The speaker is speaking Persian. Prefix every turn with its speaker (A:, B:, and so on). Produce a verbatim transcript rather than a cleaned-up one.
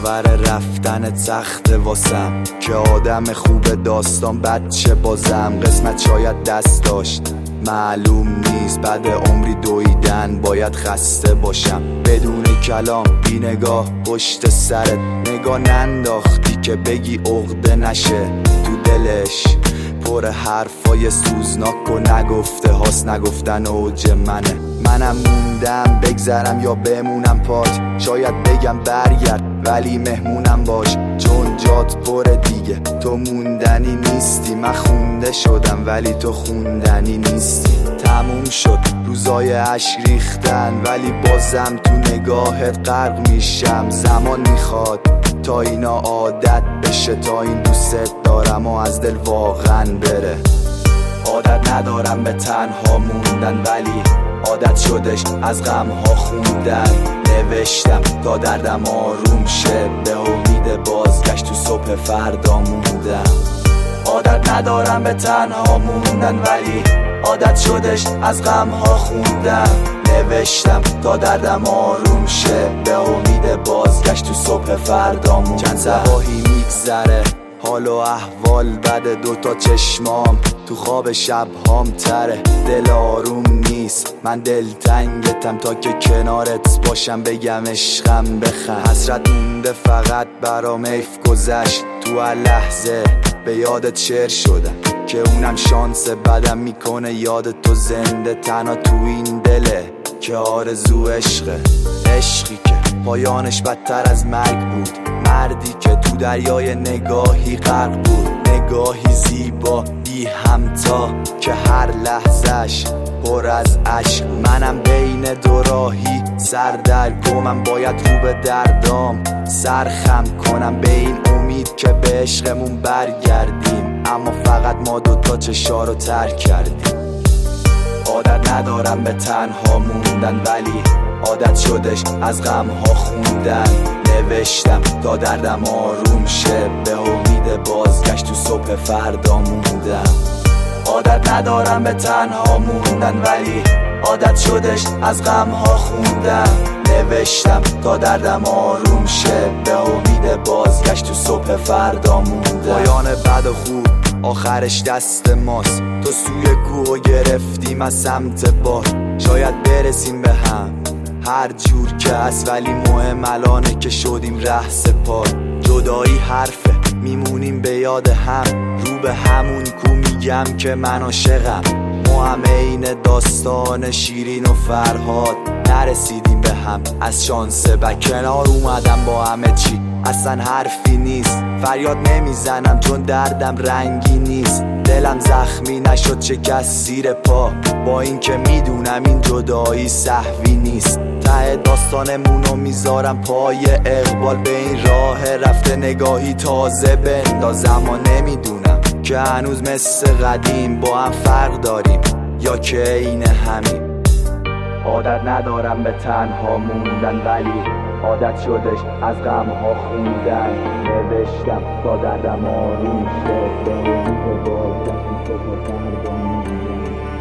A: باور رفتن سخته واسم که آدم خوب داستان بچه بازم. قسمت شاید دست داشت معلوم نیست، بعد عمری دویدن باید خسته باشم. بدون کلام بی نگاه پشت سرت نگاه ننداختی که بگی عقده نشه تو دلش. پر حرفای سوزناک و نگفته هاست، نگفتن اوج منه. منم موندم بگذرم یا بمونم پاک، شاید بگم برگرد ولی مهمونم باش، چون جات پره دیگه. تو موندنی نیستی، من خونده شدم ولی تو خوندنی نیستی. تموم شد روزای عشق ریختن ولی بازم تو نگاهت غرق میشم. زمان میخواد تا اینا عادت بشه، تا این دوست دارم و از دل واقعا بره. عادت ندارم به تنها موندن ولی عادت شدش از غمها خوندن. نوشتم تا دردم آروم شه، به امید بازگشت تو صبح فردا موندم. عادت ندارم به تنها موندن ولی عادت شدش از غمها خوندن. نوشتم تا دردم آروم شه، به امید بازگشت تو صبح فردا موندم. چند صباحی میگذره حال و احوال بد، دوتا چشمام تو خواب شب هام تره. دل آروم نیست من دلتنگتم، تا که کنارت باشم بگم عشقم بخند. حسرت مونده فقط برام حیف گذشت، تو هر لحظه به یادت شعر شدم که اونم شانس بدم میکنه یاد تو زنده. تنها تو این دله که آرزو عشقه، عشقی که پایانش بدتر از مرگ بود. مردی که تو دریای نگاهی غرق بود، نگاهی زیبا بی همتا که هر لحظش پر از عشق. منم بین دو راهی سردرگمم، باید رو به دردام سرخم کنم به این امید که به عشقمون برگردیم، اما فقط ما دوتا چشا رو ترک کردیم. عادت ندارم به تنها موندن ولی عادت شدش از غمها خوندن. نوشتم تا دردم آروم شه، به امید بازگشت تو صبح فردا موندم. عادت ندارم به تنها موندن ولی عادت شدش از غمها خوندن. نوشتم تا دردم آروم شه، به امید بازگشت تو صبح فردا موندم. پایان بد و خوب آخرش دست ماست، تو سوی کوه گرفتیم از سمت باد. شاید برسیم به هم هر جور که هست ولی مهم الانه که شدیم ره سپار. جدایی حرفه میمونیم به یاد هم، رو به همون کو میگم که من عاشقم. ما هم عین داستان شیرین و فرهاد، نرسیدیم به هم از شانس به کنار اومدم با همه چی. اصلا حرفی نیست فریاد نمیزنم چون دردم رنگی نیست. دلم زخمی نشد شکست زیر پا، با این که میدونم این جدایی سهوی نیست. ته داستانمونو میذارم پای اقبال، به این راه رفته نگاهی تازه بندازم. و نمیدونم که هنوز مثل قدیم با هم فرق داریم یا که این همیم. عادت ندارم به تنها موندن ولی عادت شدش از غمها خوندن. نوشتم تا دردم آروم شه، به امید بازگشت تو فردا موندن.